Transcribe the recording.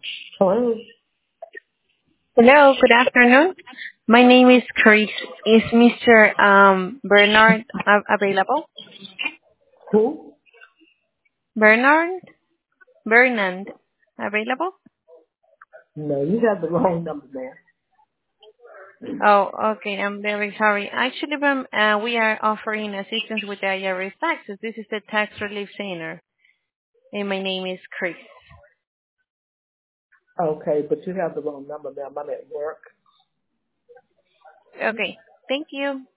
Hello. Hello, good afternoon. My name is Chris. Is Mr. Bernard available? Who? Bernard? Bernard available? No, you have the wrong number, man. Oh, okay. I'm very sorry. Actually, we are offering assistance with the IRS taxes. This is the Tax Relief Center, and my name is Chris. Okay, but you have the wrong number, ma'am. I'm at work. Okay. Thank you.